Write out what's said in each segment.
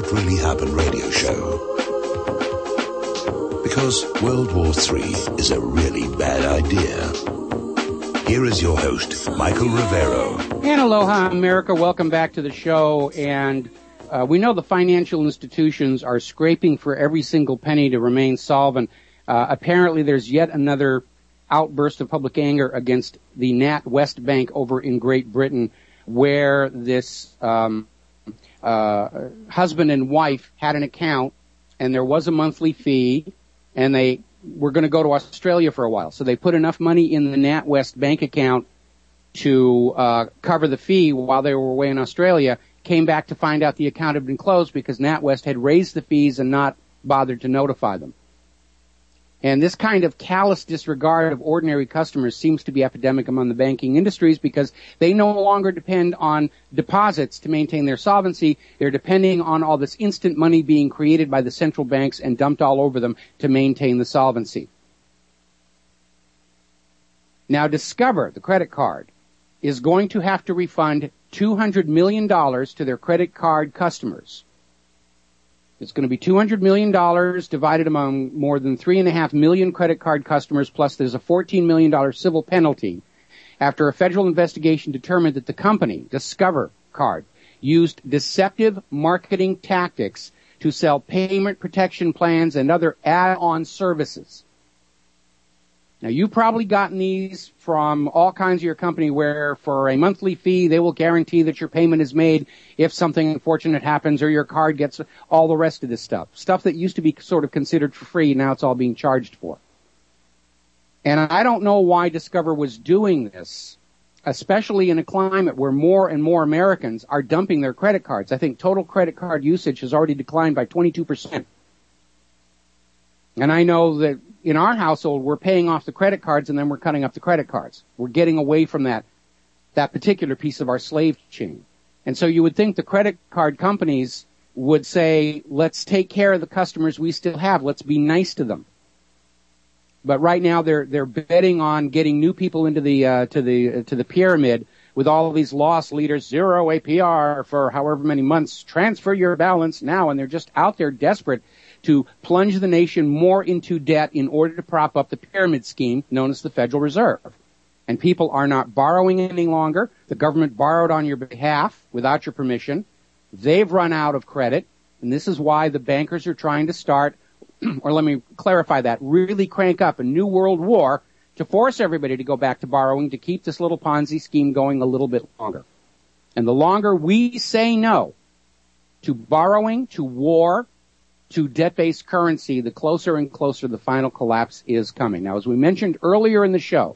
What Really Happened radio show. Because World War III is a really bad idea. Here is your host, Michael Rivero. And aloha, America. Welcome back to the show. And we know the financial institutions are scraping for every single penny to remain solvent. Apparently, there's yet another outburst of public anger against the NatWest Bank over in Great Britain, where this husband and wife had an account, and there was a monthly fee, and they were going to go to Australia for a while. So they put enough money in the NatWest Bank account to cover the fee while they were away in Australia, came back to find out the account had been closed because NatWest had raised the fees and not bothered to notify them. And this kind of callous disregard of ordinary customers seems to be epidemic among the banking industries because they no longer depend on deposits to maintain their solvency. They're depending on all this instant money being created by the central banks and dumped all over them to maintain the solvency. Now, Discover, the credit card, is going to have to refund $200 million to their credit card customers. It's going to be $200 million divided among more than 3.5 million credit card customers, plus there's a $14 million civil penalty after a federal investigation determined that the company, Discover Card, used deceptive marketing tactics to sell payment protection plans and other add-on services. Now, you've probably gotten these from all kinds of your company where for a monthly fee, they will guarantee that your payment is made if something unfortunate happens or your card gets all the rest of this stuff. Stuff that used to be sort of considered for free, now it's all being charged for. And I don't know why Discover was doing this, especially in a climate where more and more Americans are dumping their credit cards. I think total credit card usage has already declined by 22%. And I know that in our household, we're paying off the credit cards and then we're cutting up the credit cards. We're getting away from that particular piece of our slave chain. And so you would think the credit card companies would say, let's take care of the customers we still have. Let's be nice to them. But right now they're betting on getting new people into the to the pyramid with all of these loss leaders, 0 APR for however many months, transfer your balance now, and they're just out there desperate to plunge the nation more into debt in order to prop up the pyramid scheme known as the Federal Reserve. And people are not borrowing any longer. The government borrowed on your behalf without your permission. They've run out of credit, and this is why the bankers are trying to start, or let me clarify that, really crank up a new world war to force everybody to go back to borrowing to keep this little Ponzi scheme going a little bit longer. And the longer we say no to borrowing, to war, to debt-based currency, the closer and closer the final collapse is coming. Now, as we mentioned earlier in the show,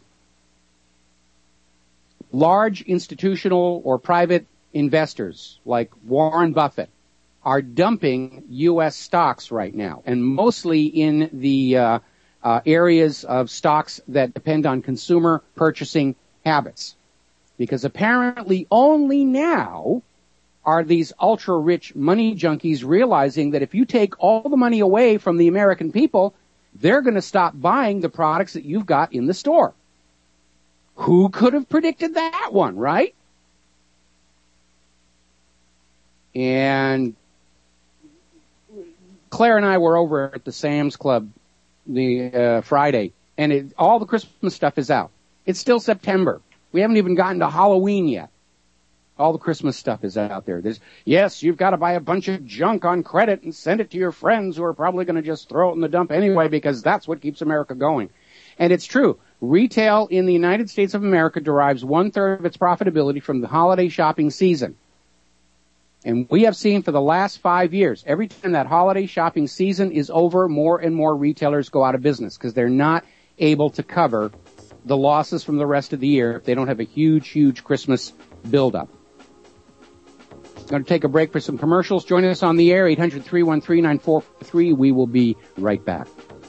large institutional or private investors like Warren Buffett are dumping U.S. stocks right now, and mostly in the areas of stocks that depend on consumer purchasing habits. Because apparently only now are these ultra-rich money junkies realizing that if you take all the money away from the American people, they're going to stop buying the products that you've got in the store. Who could have predicted that one, right? And Claire and I were over at the Sam's Club the Friday, and all the Christmas stuff is out. It's still September. We haven't even gotten to Halloween yet. All the Christmas stuff is out there. Yes, you've got to buy a bunch of junk on credit and send it to your friends who are probably going to just throw it in the dump anyway because that's what keeps America going. And it's true. Retail in the United States of America derives 1/3 of its profitability from the holiday shopping season. And we have seen for the last 5 years, every time that holiday shopping season is over, more and more retailers go out of business because they're not able to cover the losses from the rest of the year if they don't have a huge, huge Christmas buildup. Going to take a break for some commercials. Join us on the air, 800-313-9443. We will be right back.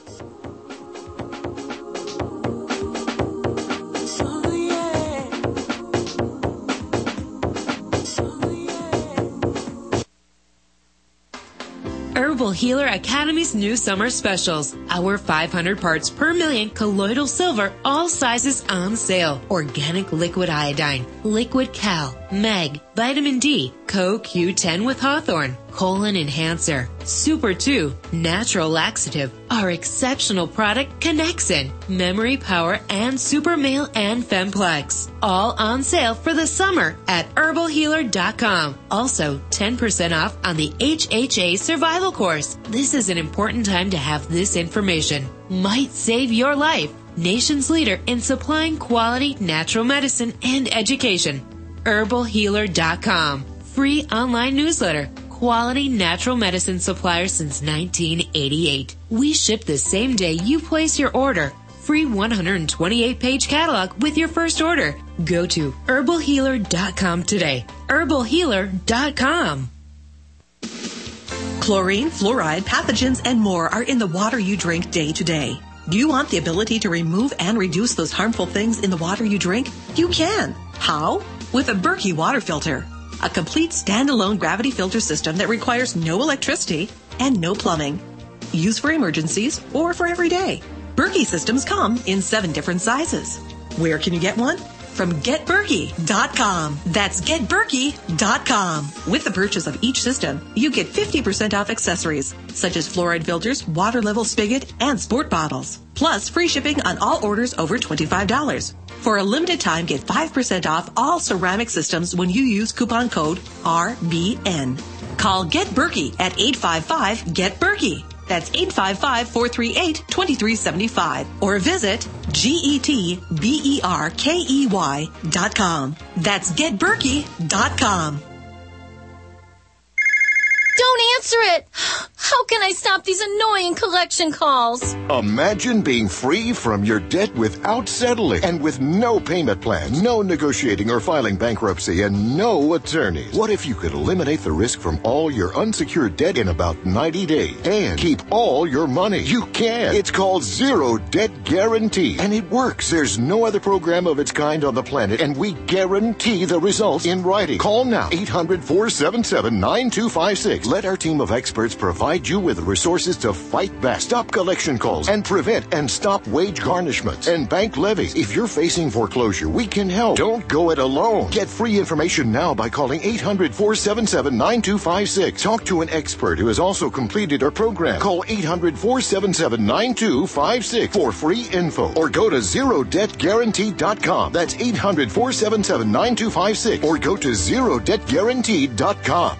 Herbal Healer Academy's new summer specials. Our 500 parts per million colloidal silver, all sizes on sale. Organic liquid iodine, liquid cal, Meg, Vitamin D, CoQ10 with Hawthorne, Colon Enhancer, Super 2, Natural Laxative, our exceptional product Connexin, Memory Power, and Super Male and Femplex. All on sale for the summer at herbalhealer.com. Also, 10% off on the HHA Survival Course. This is an important time to have this information. Might save your life. Nation's leader in supplying quality natural medicine and education. herbalhealer.com. Free online newsletter. Quality natural medicine supplier since 1988. We ship the same day you place your order. Free 128-page catalog with your first order. Go to herbalhealer.com today. herbalhealer.com. Chlorine, fluoride, pathogens, and more are in the water you drink day to day. Do you want the ability to remove and reduce those harmful things in the water you drink? You can. How? With a Berkey water filter. A complete standalone gravity filter system that requires no electricity and no plumbing. Used for emergencies or for every day. Berkey systems come in 7 different sizes. Where can you get one? From GetBerkey.com. That's GetBerkey.com. With the purchase of each system, you get 50% off accessories, such as fluoride filters, water level spigot, and sport bottles. Plus, free shipping on all orders over $25. For a limited time, get 5% off all ceramic systems when you use coupon code RBN. Call Get Berkey at 855-GET-BERKEY. That's 855-438-2375. Or visit GetBerkey.com. That's GetBerkey.com. Don't answer it! How can I stop these annoying collection calls? Imagine being free from your debt without settling and with no payment plan, no negotiating or filing bankruptcy, and no attorneys. What if you could eliminate the risk from all your unsecured debt in about 90 days and keep all your money? You can. It's called Zero Debt Guarantee, and it works. There's no other program of its kind on the planet, and we guarantee the results in writing. Call now, 800-477-9256. Let our team of experts provide you with the resources to fight back, stop collection calls, and prevent and stop wage garnishments and bank levies. If you're facing foreclosure, we can help. Don't go it alone. Get free information now by calling 800-477-9256. Talk to an expert who has also completed our program. Call 800-477-9256 for free info, or go to ZeroDebtGuarantee.com. That's 800-477-9256, or go to ZeroDebtGuarantee.com.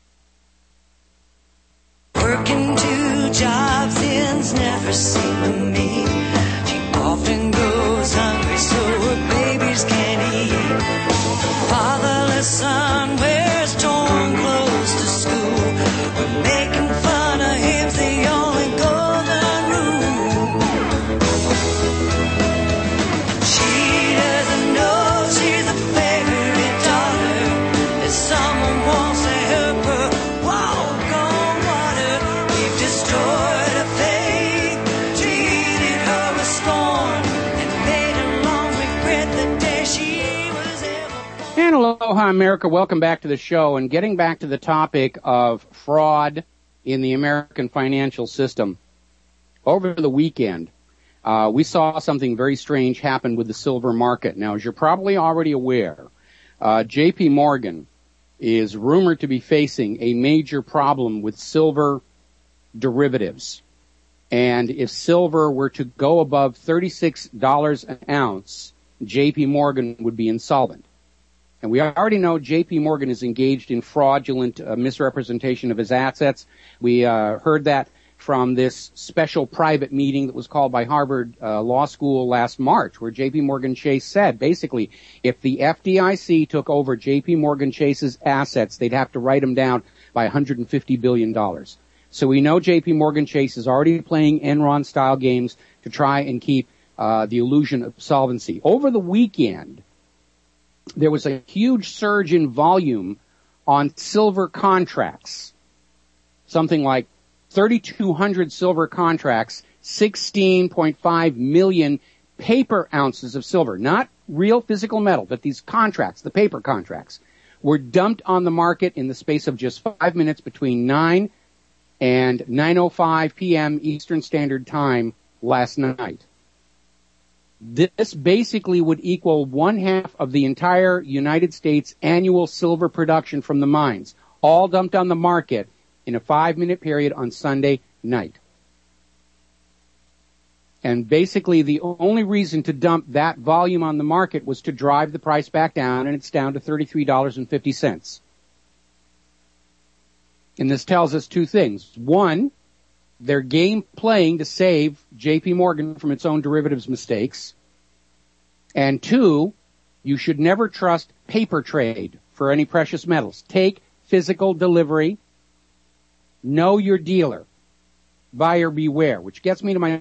Working 2 jobs ends never seem to me. She often goes hungry so her babies can't eat. Fatherless son wears torn clothes to school. We're making fun of him's the only golden rule. She doesn't know she's a favorite daughter, that someone wants to help her walk on water. We've destroyed her faith, treated her with scorn, and made her long regret the day she was ever born. And aloha, America. Welcome back to the show. And getting back to the topic of fraud in the American financial system. Over the weekend, we saw something very strange happen with the silver market. Now, as you're probably already aware, J.P. Morgan is rumored to be facing a major problem with silver derivatives. And if silver were to go above $36 an ounce, J.P. Morgan would be insolvent. And we already know J.P. Morgan is engaged in fraudulent misrepresentation of his assets. We heard that from this special private meeting that was called by Harvard Law School last March, where J.P. Morgan Chase said, basically, if the FDIC took over J.P. Morgan Chase's assets, they'd have to write them down by $150 billion. So we know J.P. Morgan Chase is already playing Enron-style games to try and keep the illusion of solvency. Over the weekend, there was a huge surge in volume on silver contracts, something like 3,200 silver contracts, 16.5 million paper ounces of silver, not real physical metal, but these contracts, the paper contracts, were dumped on the market in the space of just 5 minutes between 9 and 9:05 p.m. Eastern Standard Time last night. This basically would equal 1/2 of the entire United States annual silver production from the mines, all dumped on the market in a 5-minute period on Sunday night. And basically the only reason to dump that volume on the market was to drive the price back down, and it's down to $33.50. And this tells us two things. One, they're game playing to save J.P. Morgan from its own derivatives mistakes. And two, you should never trust paper trade for any precious metals. Take physical delivery. Know your dealer. Buyer beware, which gets me to my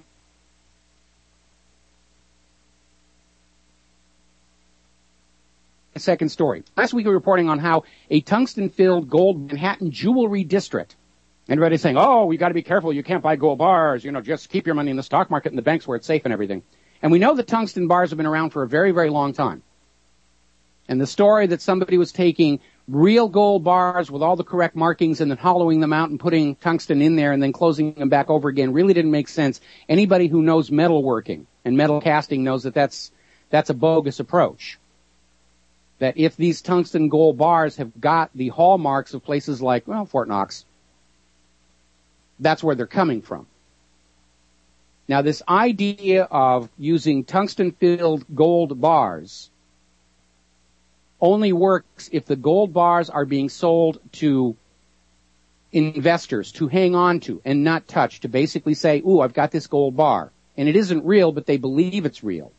second story. Last week we were reporting on how a tungsten-filled gold Manhattan jewelry district. Everybody's saying, oh, we got to be careful. You can't buy gold bars. Just keep your money in the stock market and the banks where it's safe and everything. And we know that tungsten bars have been around for a very, very long time. And the story that somebody was taking real gold bars with all the correct markings and then hollowing them out and putting tungsten in there and then closing them back over again really didn't make sense. Anybody who knows metalworking and metal casting knows that that's a bogus approach. That if these tungsten gold bars have got the hallmarks of places like, Fort Knox, that's where they're coming from. Now, this idea of using tungsten-filled gold bars only works if the gold bars are being sold to investors to hang on to and not touch, to basically say, ooh, I've got this gold bar. And it isn't real, but they believe it's real.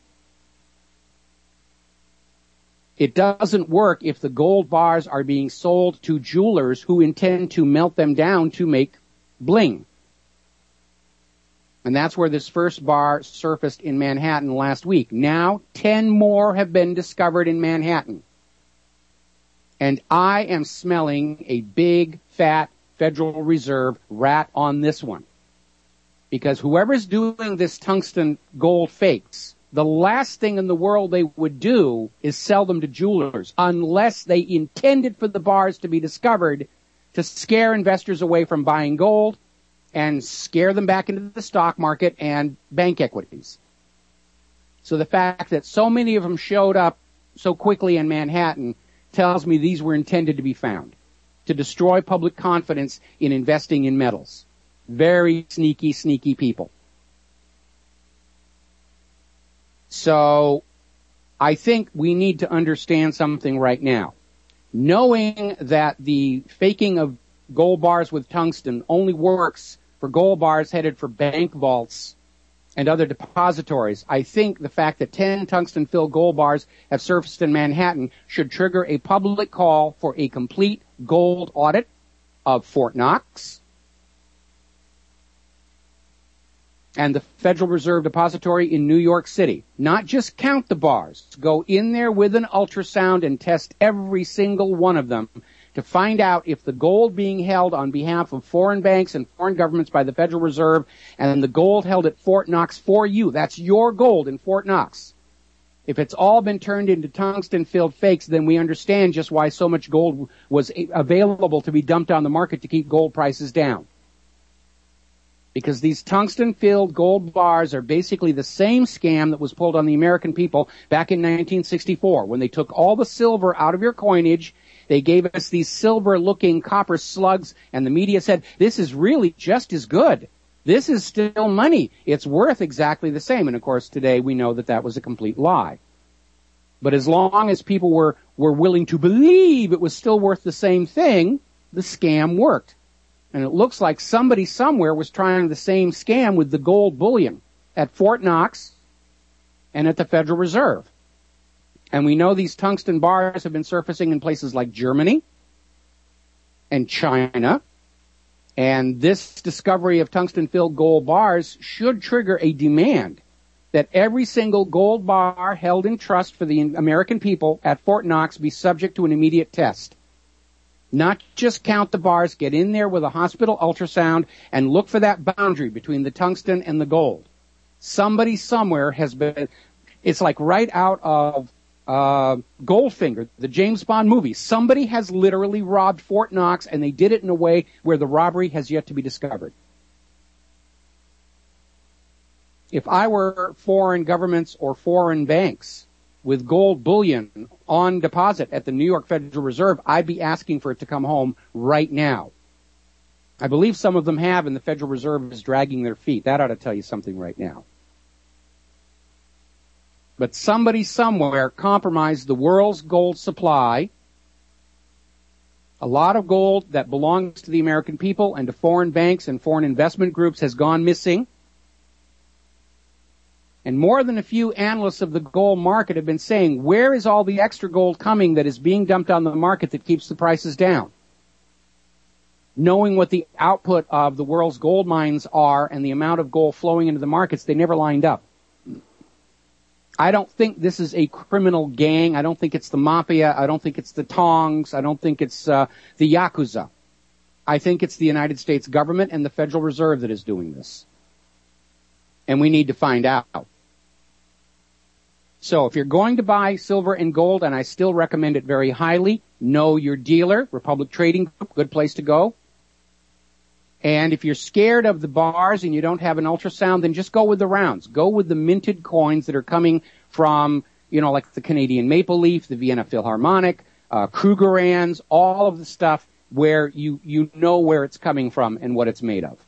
It doesn't work if the gold bars are being sold to jewelers who intend to melt them down to make bling. And that's where this first bar surfaced in Manhattan last week. Now, 10 more have been discovered in Manhattan. And I am smelling a big, fat Federal Reserve rat on this one. Because whoever's doing this tungsten gold fakes, the last thing in the world they would do is sell them to jewelers, unless they intended for the bars to be discovered to scare investors away from buying gold and scare them back into the stock market and bank equities. So the fact that so many of them showed up so quickly in Manhattan tells me these were intended to be found, to destroy public confidence in investing in metals. Very sneaky, sneaky people. So I think we need to understand something right now. Knowing that the faking of gold bars with tungsten only works for gold bars headed for bank vaults and other depositories, I think the fact that 10 tungsten-filled gold bars have surfaced in Manhattan should trigger a public call for a complete gold audit of Fort Knox and the Federal Reserve Depository in New York City. Not just count the bars. Go in there with an ultrasound and test every single one of them to find out if the gold being held on behalf of foreign banks and foreign governments by the Federal Reserve and the gold held at Fort Knox for you, that's your gold in Fort Knox. If it's all been turned into tungsten-filled fakes, then we understand just why so much gold was available to be dumped on the market to keep gold prices down. Because these tungsten-filled gold bars are basically the same scam that was pulled on the American people back in 1964 when they took all the silver out of your coinage. They gave us these silver-looking copper slugs, and the media said, this is really just as good. This is still money. It's worth exactly the same. And, of course, today we know that that was a complete lie. But as long as people were willing to believe it was still worth the same thing, the scam worked. And it looks like somebody somewhere was trying the same scam with the gold bullion at Fort Knox and at the Federal Reserve. And we know these tungsten bars have been surfacing in places like Germany and China. And this discovery of tungsten-filled gold bars should trigger a demand that every single gold bar held in trust for the American people at Fort Knox be subject to an immediate test. Not just count the bars, get in there with a hospital ultrasound and look for that boundary between the tungsten and the gold. Somebody somewhere has been, it's like right out of Goldfinger, the James Bond movie. Somebody has literally robbed Fort Knox, and they did it in a way where the robbery has yet to be discovered. If I were foreign governments or foreign banks with gold bullion on deposit at the New York Federal Reserve, I'd be asking for it to come home right now. I believe some of them have, and the Federal Reserve is dragging their feet. That ought to tell you something right now. But somebody somewhere compromised the world's gold supply. A lot of gold that belongs to the American people and to foreign banks and foreign investment groups has gone missing. And more than a few analysts of the gold market have been saying, where is all the extra gold coming that is being dumped on the market that keeps the prices down? Knowing what the output of the world's gold mines are and the amount of gold flowing into the markets, they never lined up. I don't think this is a criminal gang. I don't think it's the mafia. I don't think it's the Tongs. I don't think it's the Yakuza. I think it's the United States government and the Federal Reserve that is doing this. And we need to find out. So if you're going to buy silver and gold, and I still recommend it very highly, know your dealer, Republic Trading Group, good place to go. And if you're scared of the bars and you don't have an ultrasound, then just go with the rounds. Go with the minted coins that are coming from, like the Canadian Maple Leaf, the Vienna Philharmonic, Krugerrands, all of the stuff where you know where it's coming from and what it's made of.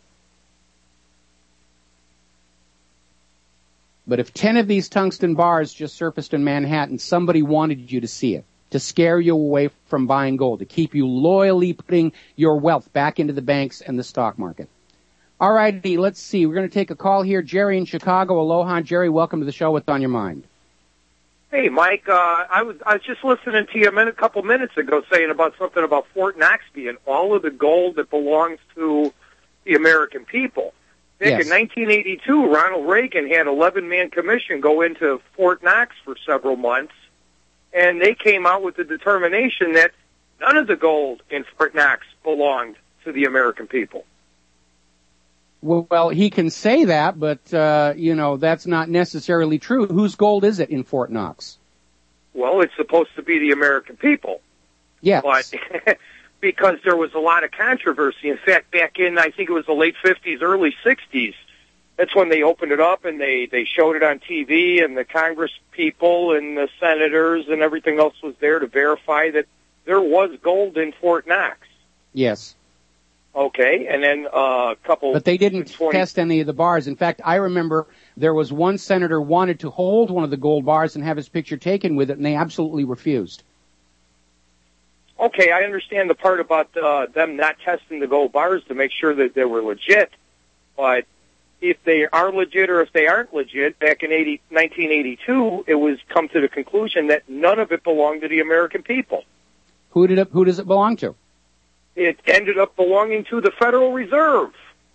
But if 10 of these tungsten bars just surfaced in Manhattan, somebody wanted you to see it, to scare you away from buying gold, to keep you loyally putting your wealth back into the banks and the stock market. All righty, let's see. We're going to take a call here. Jerry in Chicago. Aloha. Jerry, welcome to the show. What's on your mind? Hey, Mike. I was just listening to you a couple minutes ago saying about something about Fort Knox being all of the gold that belongs to the American people. Back in 1982, Ronald Reagan had 11-man commission go into Fort Knox for several months, and they came out with the determination that none of the gold in Fort Knox belonged to the American people. Well, he can say that, but, that's not necessarily true. Whose gold is it in Fort Knox? Well, it's supposed to be the American people. Yes. But because there was a lot of controversy. In fact, back in, I think it was the late 50s, early 60s, that's when they opened it up and they showed it on TV, and the Congress people and the senators and everything else was there to verify that there was gold in Fort Knox. Yes. Okay, and then a couple... But they didn't test any of the bars. In fact, I remember there was one senator wanted to hold one of the gold bars and have his picture taken with it, and they absolutely refused. Okay, I understand the part about them not testing the gold bars to make sure that they were legit, but if they are legit or if they aren't legit, back in 1982, it was come to the conclusion that none of it belonged to the American people. Who does it belong to? It ended up belonging to the Federal Reserve.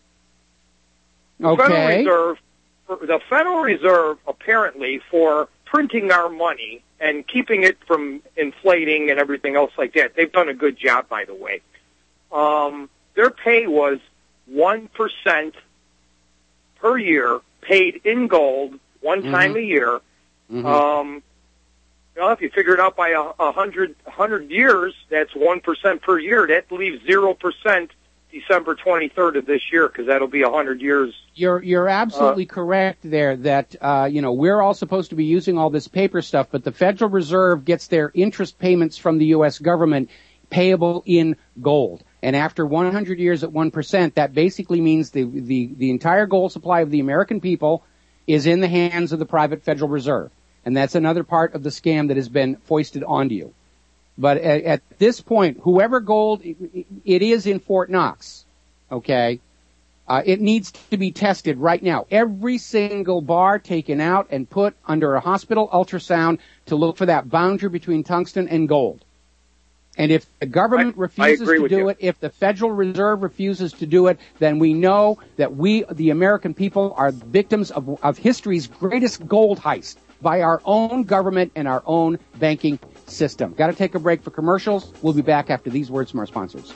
Okay. The Federal Reserve, apparently, for printing our money and keeping it from inflating and everything else like that. They've done a good job, by the way. Their pay was 1% per year, paid in gold, one time a year. Mm-hmm. If you figure it out by 100 years, that's 1% per year. That leaves 0% December 23rd of this year, because that'll be 100 years. You're absolutely correct there that, we're all supposed to be using all this paper stuff, but the Federal Reserve gets their interest payments from the U.S. government payable in gold. And after 100 years at 1%, that basically means the entire gold supply of the American people is in the hands of the private Federal Reserve. And that's another part of the scam that has been foisted onto you. But at this point, whoever gold it is in Fort Knox, okay, it needs to be tested right now. Every single bar taken out and put under a hospital ultrasound to look for that boundary between tungsten and gold. And if the government refuses to do it, if the Federal Reserve refuses to do it, then we know that we, the American people, are victims of history's greatest gold heist by our own government and our own banking system. Got to take a break for commercials. We'll be back after these words from our sponsors.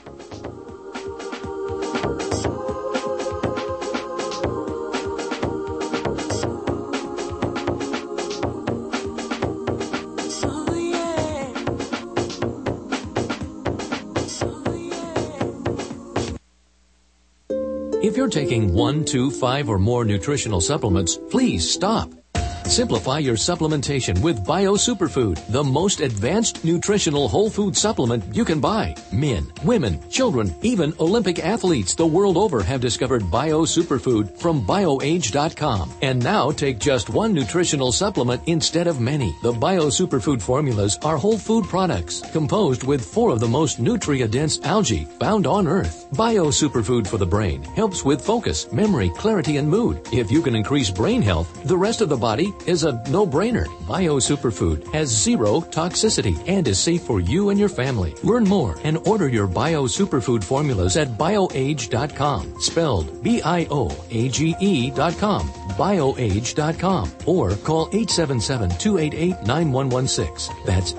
If you're taking 1, 2, 5, or more nutritional supplements, please stop. Simplify your supplementation with Bio Superfood, the most advanced nutritional whole food supplement you can buy. Men, women, children, even Olympic athletes the world over have discovered Bio Superfood from BioAge.com. And now take just one nutritional supplement instead of many. The Bio Superfood formulas are whole food products composed with 4 of the most nutria-dense algae found on Earth. Bio Superfood for the brain helps with focus, memory, clarity, and mood. If you can increase brain health, the rest of the body is a no-brainer. Bio Superfood has 0 toxicity and is safe for you and your family. Learn more and order your Bio Superfood formulas at BioAge.com, spelled BIOAGE.com, BioAge.com, or call 877-288-9116. That's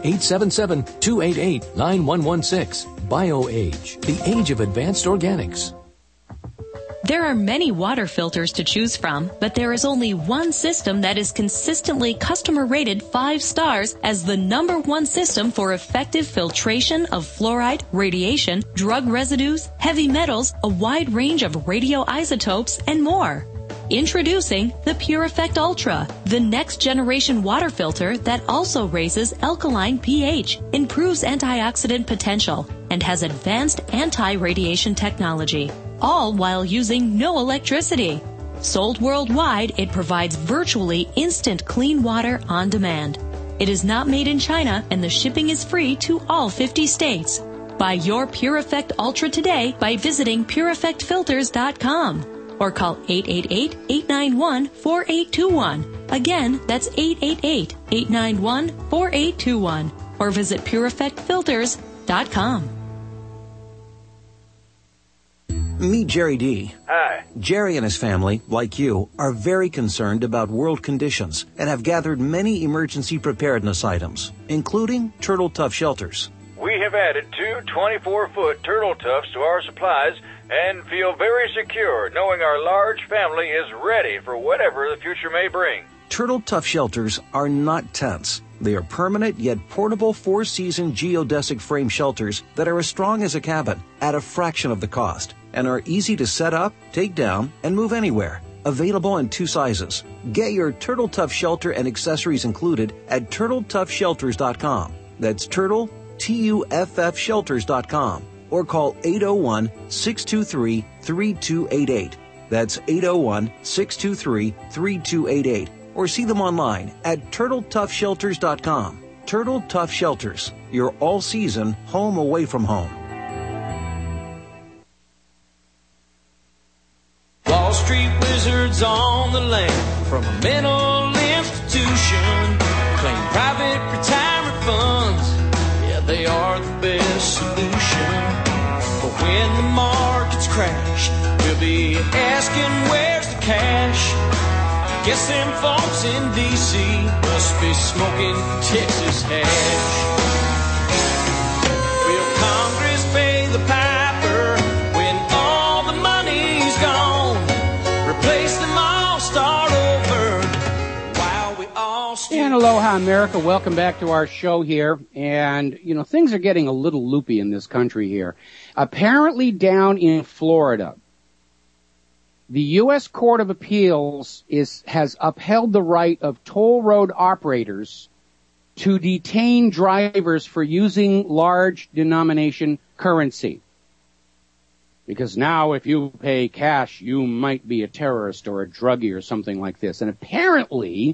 877-288-9116. BioAge, the age of advanced organics. There are many water filters to choose from, but there is only one system that is consistently customer rated 5 stars as the #1 system for effective filtration of fluoride, radiation, drug residues, heavy metals, a wide range of radioisotopes, and more. Introducing the Pure Effect Ultra, the next generation water filter that also raises alkaline pH, improves antioxidant potential, and has advanced anti-radiation technology, all while using no electricity. Sold worldwide, it provides virtually instant clean water on demand. It is not made in China, and the shipping is free to all 50 states. Buy your Pure Effect Ultra today by visiting PureEffectFilters.com. or call 888-891-4821. Again, that's 888-891-4821. Or visit PureEffectFilters.com. Meet Jerry D. Hi. Jerry and his family, like you, are very concerned about world conditions and have gathered many emergency preparedness items, including Turtle Tough shelters. We have added 2 24-foot Turtle Toughs to our supplies and feel very secure knowing our large family is ready for whatever the future may bring. Turtle Tough shelters are not tents. They are permanent yet portable 4-season geodesic frame shelters that are as strong as a cabin at a fraction of the cost and are easy to set up, take down, and move anywhere. Available in 2 sizes. Get your Turtle Tough shelter and accessories included at TurtleToughShelters.com. That's Turtle, TUFF Shelters.com. Or call 801-623-3288. That's 801-623-3288. Or see them online at TurtleToughShelters.com. Turtle Tough Shelters, your all-season home away from home. Wall Street wizards on the land from a mental institution. Claim private retirement funds. Yeah, they are the best solution. But when the markets crash, we'll be asking where's the cash? Guess them folks in D.C. must be smoking Texas hash. Will Congress pay the piper when all the money's gone? Replace them all, start over while we all still... And aloha, America. Welcome back to our show here. And, you know, things are getting a little loopy in this country here. Apparently down in Florida, the U.S. Court of Appeals has upheld the right of toll road operators to detain drivers for using large denomination currency. Because now if you pay cash, you might be a terrorist or a druggie or something like this. And apparently,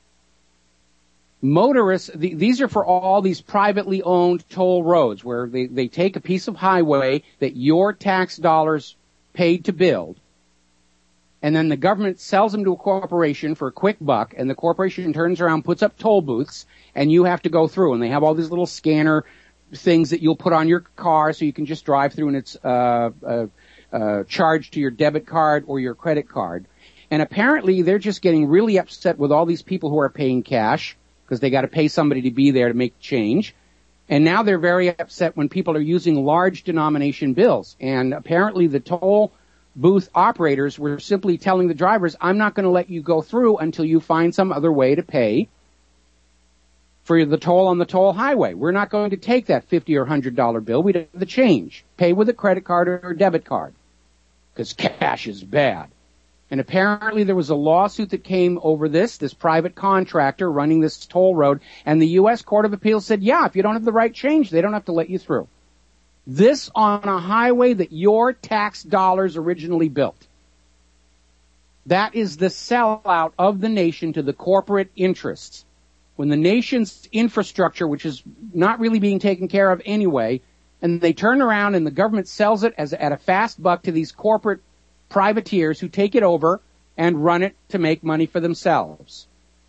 motorists, these are for all these privately owned toll roads where they take a piece of highway that your tax dollars paid to build, and then the government sells them to a corporation for a quick buck, and the corporation turns around, puts up toll booths, and you have to go through. And they have all these little scanner things that you'll put on your car so you can just drive through, and it's charged to your debit card or your credit card. And apparently they're just getting really upset with all these people who are paying cash because they got to pay somebody to be there to make change. And now they're very upset when people are using large denomination bills. And apparently the toll booth operators were simply telling the drivers, I'm not going to let you go through until you find some other way to pay for the toll on the toll highway. We're not going to take that $50 or $100 bill. We have the change. Pay with a credit card or a debit card. because cash is bad. And apparently there was a lawsuit that came over this private contractor running this toll road, and the U.S. Court of Appeals said, yeah, if you don't have the right change, they don't have to let you through. This on a highway that your tax dollars originally built. That is the sellout of the nation to the corporate interests. When the nation's infrastructure, which is not really being taken care of anyway, and they turn around and the government sells it at a fast buck to these corporate privateers who take it over and run it to make money for themselves.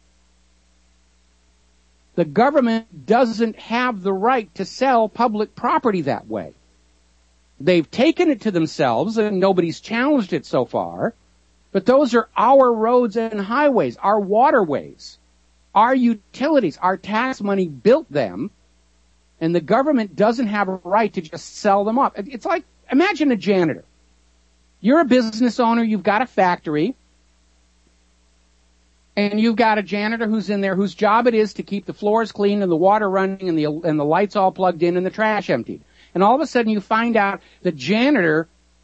The government doesn't have the right to sell public property that way. They've taken it to themselves and nobody's challenged it so far, but those are our roads and highways, our waterways, our utilities, our tax money built them, and the government doesn't have a right to just sell them off. It's like, imagine a janitor. You're a business owner, you've got a factory, and you've got a janitor who's in there whose job it is to keep the floors clean and the water running and the lights all plugged in and the trash emptied. And all of a sudden you find out the janitor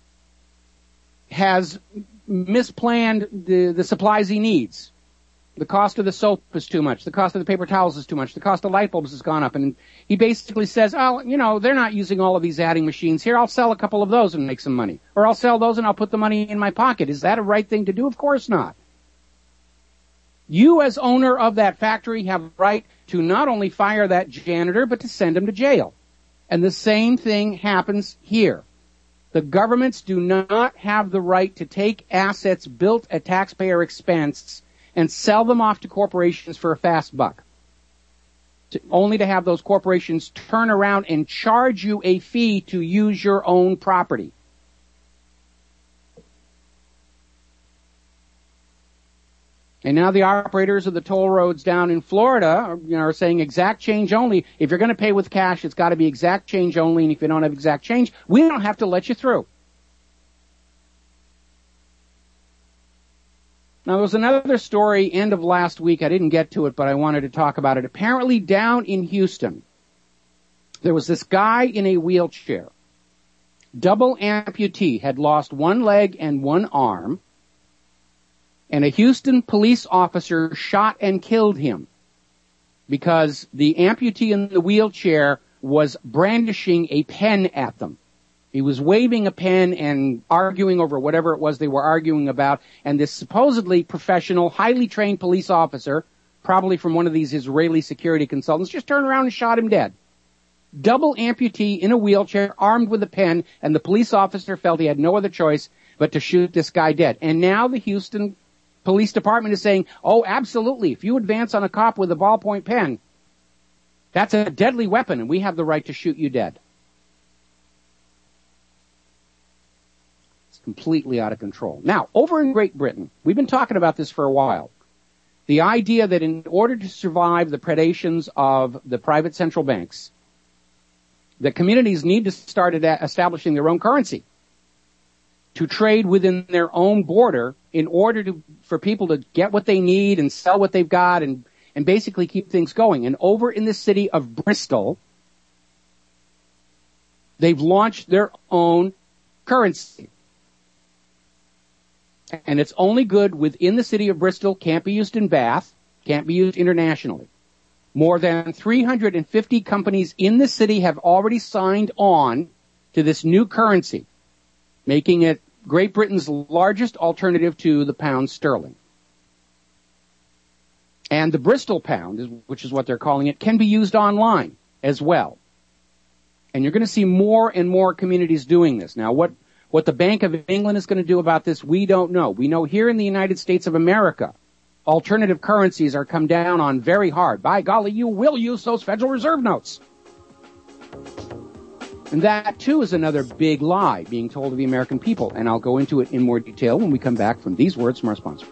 has misplanned the supplies he needs. The cost of the soap is too much. The cost of the paper towels is too much. The cost of light bulbs has gone up. And he basically says, oh, they're not using all of these adding machines here. I'll sell a couple of those and make some money. Or I'll sell those and I'll put the money in my pocket. Is that a right thing to do? Of course not. You as owner of that factory have a right to not only fire that janitor, but to send him to jail. And the same thing happens here. The governments do not have the right to take assets built at taxpayer expense and sell them off to corporations for a fast buck. Only to have those corporations turn around and charge you a fee to use your own property. And now the operators of the toll roads down in Florida are saying exact change only. If you're going to pay with cash, it's got to be exact change only. And if you don't have exact change, we don't have to let you through. Now, there was another story end of last week. I didn't get to it, but I wanted to talk about it. Apparently down in Houston, there was this guy in a wheelchair. Double amputee, had lost one leg and one arm. And a Houston police officer shot and killed him because the amputee in the wheelchair was brandishing a pen at them. He was waving a pen and arguing over whatever it was they were arguing about, and this supposedly professional, highly trained police officer, probably from one of these Israeli security consultants, just turned around and shot him dead. Double amputee in a wheelchair, armed with a pen, and the police officer felt he had no other choice but to shoot this guy dead. And now the Houston Police Department is saying, oh, absolutely, if you advance on a cop with a ballpoint pen, that's a deadly weapon, and we have the right to shoot you dead. Completely out of control. Now, over in Great Britain, we've been talking about this for a while. The idea that in order to survive the predations of the private central banks, that communities need to start establishing their own currency to trade within their own border in order for people to get what they need and sell what they've got and basically keep things going. And over in the city of Bristol, they've launched their own currency. And it's only good within the city of Bristol, can't be used in Bath, can't be used internationally. More than 350 companies in the city have already signed on to this new currency, making it Great Britain's largest alternative to the pound sterling. And the Bristol pound, which is what they're calling it, can be used online as well. And you're going to see more and more communities doing this. Now, what the Bank of England is going to do about this, we don't know. We know here in the United States of America, alternative currencies are come down on very hard. By golly, you will use those Federal Reserve notes. And that, too, is another big lie being told to the American people. And I'll go into it in more detail when we come back from these words from our sponsors.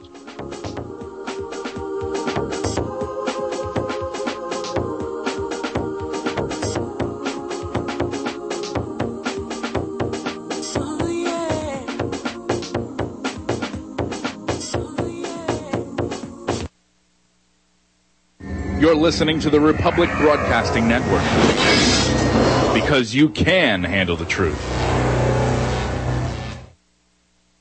You're listening to the Republic Broadcasting Network, because you can handle the truth.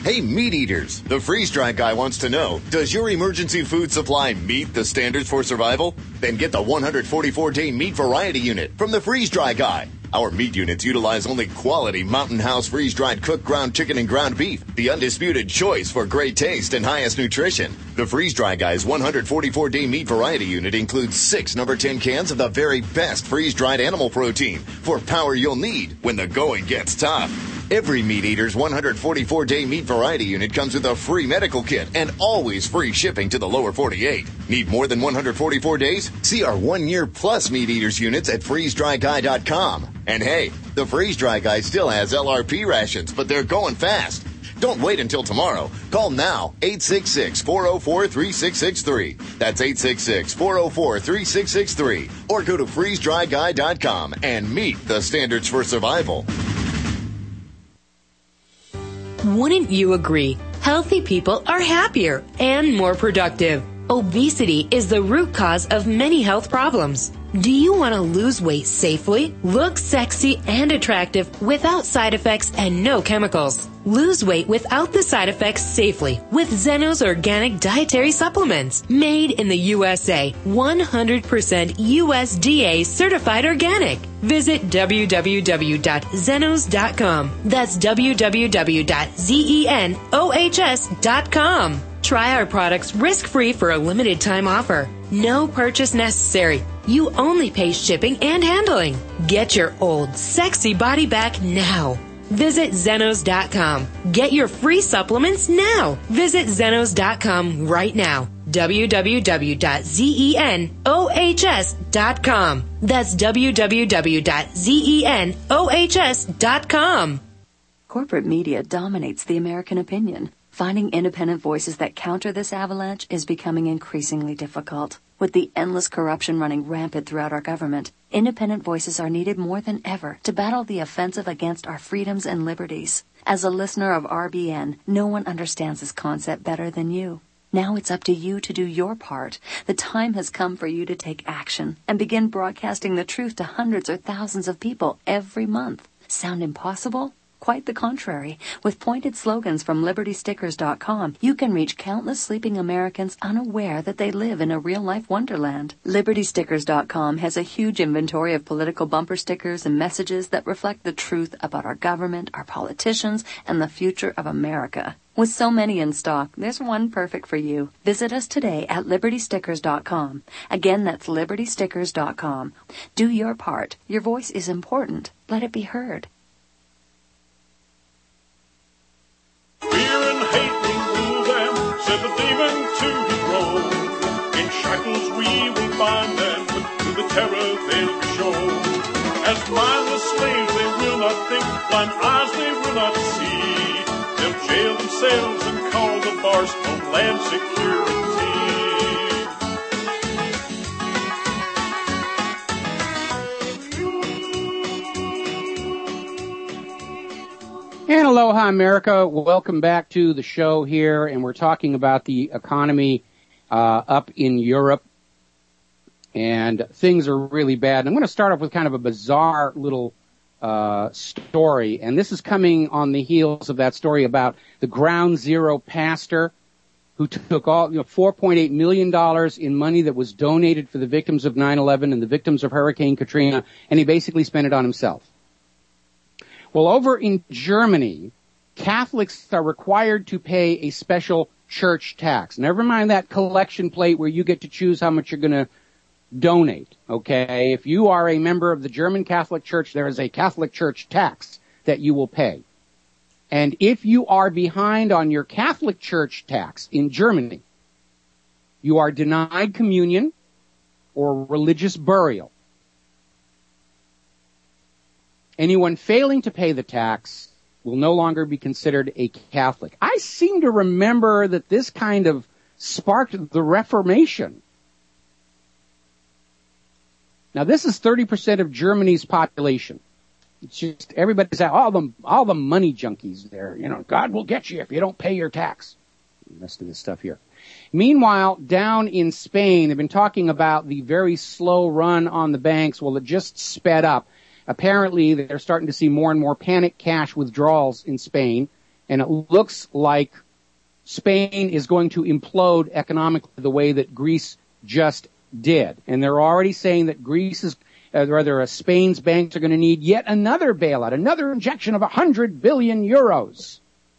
Hey, meat eaters, the freeze-dry guy wants to know, does your emergency food supply meet the standards for survival? Then get the 144-day meat variety unit from the freeze-dry guy. Our meat units utilize only quality Mountain House freeze-dried cooked ground chicken and ground beef, the undisputed choice for great taste and highest nutrition. The freeze-dry guy's 144-day meat variety unit includes 6 number 10 cans of the very best freeze-dried animal protein for power you'll need when the going gets tough. Every Meat Eater's 144-day meat variety unit comes with a free medical kit and always free shipping to the lower 48. Need more than 144 days? See our 1-year plus Meat Eaters units at freezedryguy.com. And hey, the Freeze Dry Guy still has LRP rations, but they're going fast. Don't wait until tomorrow. Call now, 866-404-3663. That's 866-404-3663. Or go to freezedryguy.com and meet the standards for survival. Wouldn't you agree? Healthy people are happier and more productive. Obesity is the root cause of many health problems. Do you want to lose weight safely, look sexy and attractive without side effects and no chemicals? Lose weight without the side effects safely with Zeno's organic dietary supplements. Made in the USA, 100% USDA certified organic. Visit www.zenos.com. That's www.zenos.com. Try our products risk-free for a limited time offer. No purchase necessary. You only pay shipping and handling. Get your old, sexy body back now. Visit Zenos.com. Get your free supplements now. Visit Zenos.com right now. www.zenos.com. That's www.zenos.com. Corporate media dominates the American opinion. Finding independent voices that counter this avalanche is becoming increasingly difficult. With the endless corruption running rampant throughout our government, independent voices are needed more than ever to battle the offensive against our freedoms and liberties. As a listener of RBN, no one understands this concept better than you. Now it's up to you to do your part. The time has come for you to take action and begin broadcasting the truth to hundreds or thousands of people every month. Sound impossible? Quite the contrary. With pointed slogans from LibertyStickers.com, you can reach countless sleeping Americans unaware that they live in a real-life wonderland. LibertyStickers.com has a huge inventory of political bumper stickers and messages that reflect the truth about our government, our politicians, and the future of America. With so many in stock, there's one perfect for you. Visit us today at LibertyStickers.com. Again, that's LibertyStickers.com. Do your part. Your voice is important. Let it be heard. Fear and hate will rule them, said the demon to his role. In shackles we will bind them, but through the terror they'll be shown. As mindless slaves they will not think, blind eyes they will not see. They'll jail themselves and call the bars Homeland Security. And aloha, America. Welcome back to the show here, and we're talking about the economy up in Europe, and things are really bad. I'm going to start off with kind of a bizarre little story, and this is coming on the heels of that story about the Ground Zero pastor who took all $4.8 million in money that was donated for the victims of 9/11 and the victims of Hurricane Katrina, and he basically spent it on himself. Well, over in Germany, Catholics are required to pay a special church tax. Never mind that collection plate where you get to choose how much you're going to donate, okay? If you are a member of the German Catholic Church, there is a Catholic church tax that you will pay. And if you are behind on your Catholic church tax in Germany, you are denied communion or religious burial. Anyone failing to pay the tax will no longer be considered a Catholic. I seem to remember that this kind of sparked the Reformation. Now, this is 30% of Germany's population. It's just everybody's out, all the money junkies there. God will get you if you don't pay your tax. The rest of this stuff here. Meanwhile, down in Spain, they've been talking about the very slow run on the banks. Well, it just sped up. Apparently, they're starting to see more and more panic cash withdrawals in Spain, And it looks like Spain is going to implode economically the way that Greece just did. And they're already saying that Spain's banks are going to need yet another bailout, another injection of 100 billion euros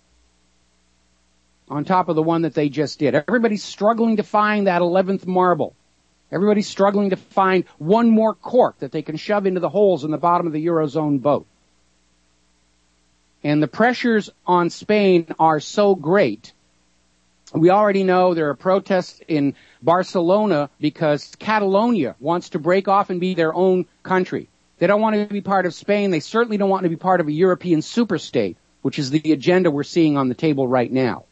on top of the one that they just did. Everybody's struggling to find that 11th marble. Everybody's struggling to find one more cork that they can shove into the holes in the bottom of the Eurozone boat. And the pressures on Spain are so great. We already know there are protests in Barcelona because Catalonia wants to break off and be their own country. They don't want to be part of Spain. They certainly don't want to be part of a European superstate, which is the agenda we're seeing on the table right now.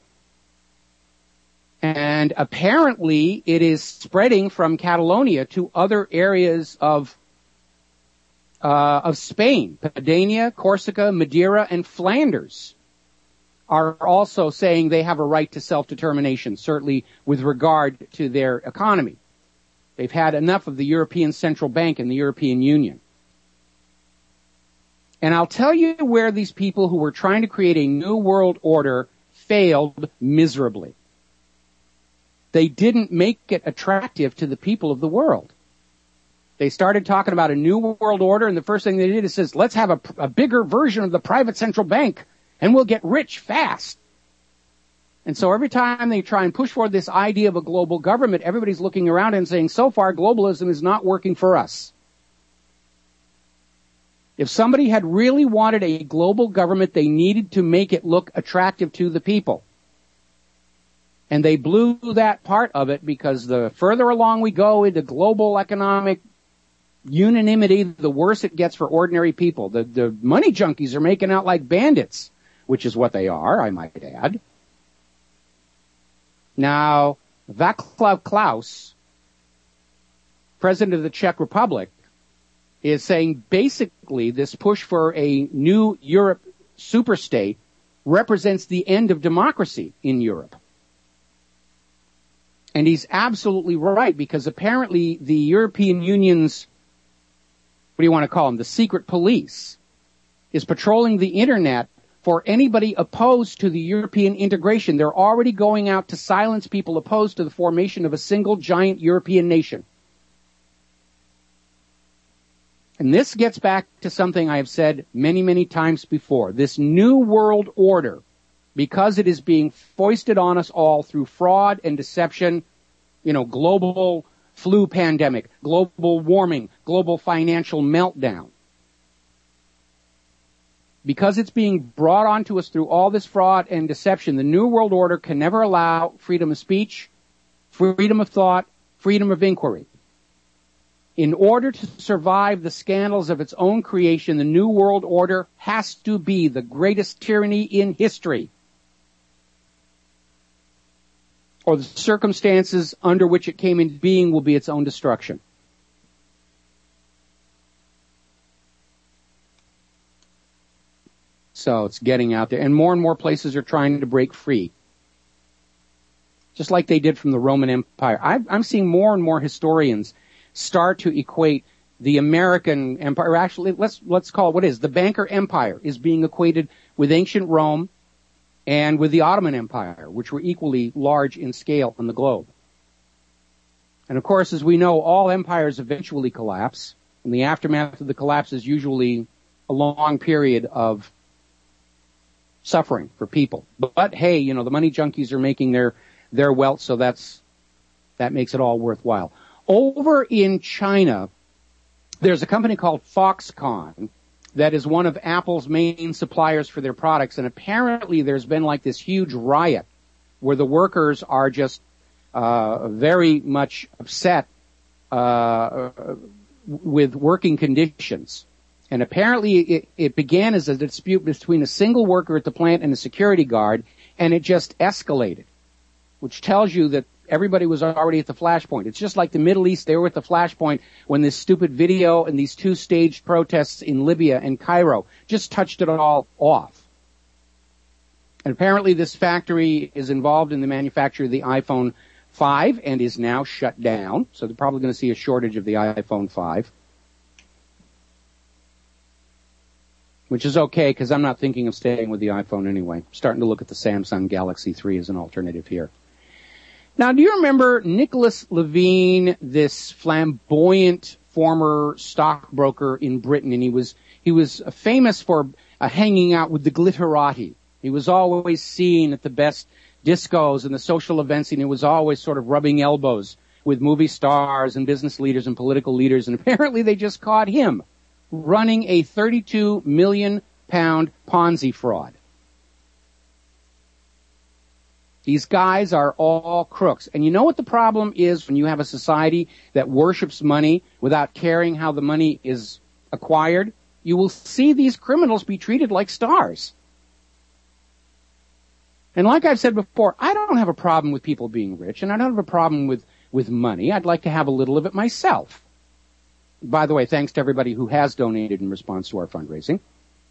And apparently it is spreading from Catalonia to other areas of Spain. Sardinia, Corsica, Madeira, and Flanders are also saying they have a right to self-determination, certainly with regard to their economy. They've had enough of the European Central Bank and the European Union. And I'll tell you where these people who were trying to create a new world order failed miserably. They didn't make it attractive to the people of the world. They started talking about a new world order, and the first thing they did is says, let's have a bigger version of the private central bank, and we'll get rich fast. And so every time they try and push forward this idea of a global government, everybody's looking around and saying, so far, globalism is not working for us. If somebody had really wanted a global government, they needed to make it look attractive to the people. And they blew that part of it because the further along we go into global economic unanimity, the worse it gets for ordinary people. The money junkies are making out like bandits, which is what they are, I might add. Now, Václav Klaus, president of the Czech Republic, is saying basically this push for a new Europe superstate represents the end of democracy in Europe. And he's absolutely right, because apparently the European Union's, what do you want to call them, the secret police, is patrolling the internet for anybody opposed to the European integration. They're already going out to silence people opposed to the formation of a single giant European nation. And this gets back to something I have said many, many times before. This new world order, because it is being foisted on us all through fraud and deception, global flu pandemic, global warming, global financial meltdown. Because it's being brought onto us through all this fraud and deception, the New World Order can never allow freedom of speech, freedom of thought, freedom of inquiry. In order to survive the scandals of its own creation, the New World Order has to be the greatest tyranny in history, or the circumstances under which it came into being will be its own destruction. So it's getting out there, and more places are trying to break free, just like they did from the Roman Empire. I'm seeing more and more historians start to equate the American empire, actually let's call it what it is. The banker empire is being equated with ancient Rome and with the Ottoman Empire, which were equally large in scale on the globe. And of course, as we know, all empires eventually collapse, and the aftermath of the collapse is usually a long period of suffering for people. But hey, the money junkies are making their wealth, so that makes it all worthwhile. Over in China, there's a company called Foxconn that is one of Apple's main suppliers for their products, and apparently there's been like this huge riot where the workers are just very much upset with working conditions. And apparently it began as a dispute between a single worker at the plant and a security guard, and it just escalated, which tells you that everybody was already at the flashpoint. It's just like the Middle East. They were at the flashpoint when this stupid video and these two staged protests in Libya and Cairo just touched it all off. And apparently this factory is involved in the manufacture of the iPhone 5 and is now shut down. So they're probably going to see a shortage of the iPhone 5. which is okay because I'm not thinking of staying with the iPhone anyway. I'm starting to look at the Samsung Galaxy 3 as an alternative here. Now, do you remember Nicholas Levine, this flamboyant former stockbroker in Britain? And he was famous for hanging out with the glitterati. He was always seen at the best discos and the social events, and he was always sort of rubbing elbows with movie stars and business leaders and political leaders. And apparently they just caught him running a £32 million Ponzi fraud. These guys are all crooks. And you know what the problem is when you have a society that worships money without caring how the money is acquired? You will see these criminals be treated like stars. And like I've said before, I don't have a problem with people being rich, and I don't have a problem with money. I'd like to have a little of it myself. By the way, thanks to everybody who has donated in response to our fundraising.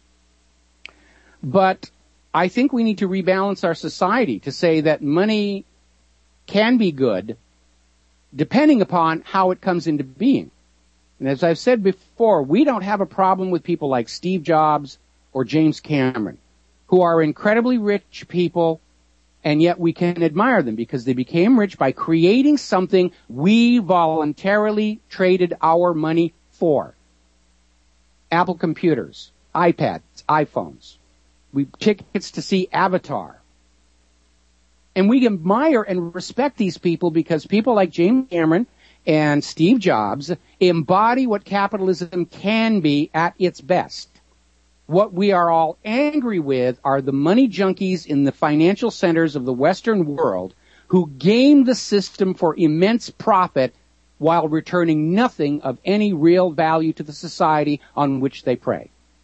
But I think we need to rebalance our society to say that money can be good depending upon how it comes into being. And as I've said before, we don't have a problem with people like Steve Jobs or James Cameron, who are incredibly rich people, and yet we can admire them because they became rich by creating something we voluntarily traded our money for. Apple computers, iPads, iPhones. We tickets to see Avatar. And we admire and respect these people because people like James Cameron and Steve Jobs embody what capitalism can be at its best. What we are all angry with are the money junkies in the financial centers of the Western world who game the system for immense profit while returning nothing of any real value to the society on which they prey.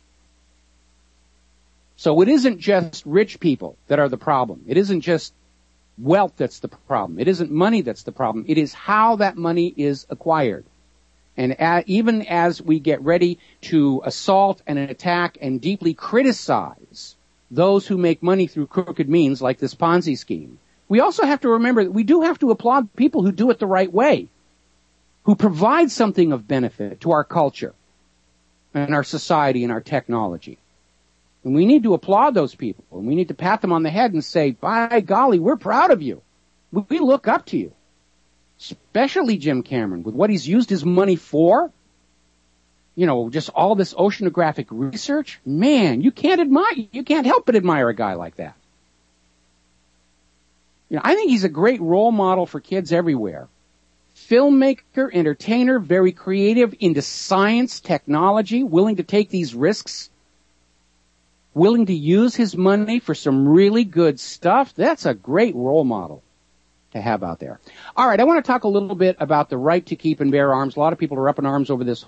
So it isn't just rich people that are the problem. It isn't just wealth that's the problem. It isn't money that's the problem. It is how that money is acquired. And even as we get ready to assault and attack and deeply criticize those who make money through crooked means like this Ponzi scheme, we also have to remember that we do have to applaud people who do it the right way, who provide something of benefit to our culture and our society and our technology. And we need to applaud those people, and we need to pat them on the head and say, by golly, we're proud of you. We look up to you. Especially Jim Cameron, with what he's used his money for. You know, just all this oceanographic research. Man, you can't help but admire a guy like that. You know, I think he's a great role model for kids everywhere. Filmmaker, entertainer, very creative, into science, technology, willing to take these risks, willing to use his money for some really good stuff. That's a great role model to have out there. All right, I want to talk a little bit about the right to keep and bear arms. A lot of people are up in arms over this